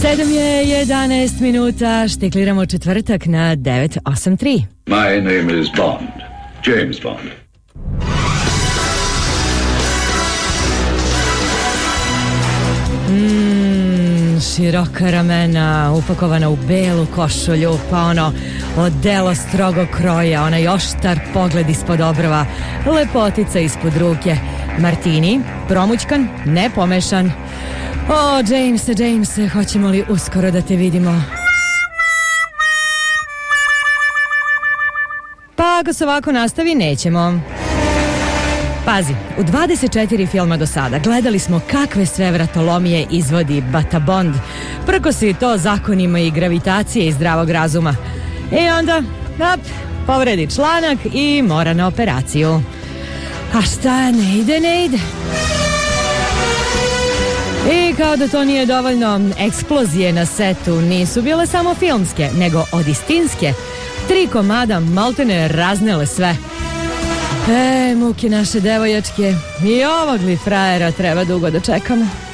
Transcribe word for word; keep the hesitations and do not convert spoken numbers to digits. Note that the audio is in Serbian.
sedam je jedanaest minuta, štikliramo četvrtak na devet osam tri. My name is Bond, James Bond. Mmm, široka ramena, upakovana u belu košulju, pa ono odelo strogog kroja, onaj oštar pogled ispod obrva, lepotica ispod ruke, martini, promućkan, nepomešan. O, Jamese, Jamese, hoćemo li uskoro da te vidimo? Pa ako se ovako nastavi, nećemo. Pazi, u dvadeset četiri filma do sada gledali smo kakve sve vratolomije izvodi Bata Bond, prkosi to zakonima i gravitacije i zdravog razuma. I onda, op, povredi članak i mora na operaciju. A šta, ne ide, ne ide. I kao da to nije dovoljno, eksplozije na setu nisu bile samo filmske, nego odistinske. Tri komada maltene raznele sve. E, muke naše devojačke, i ovog li frajera treba dugo da čekamo.